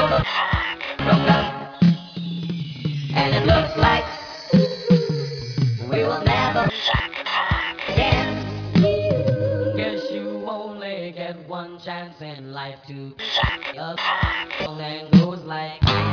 broke up, and it looks like we will never again. Guess you only get one chance in life to a song that goes like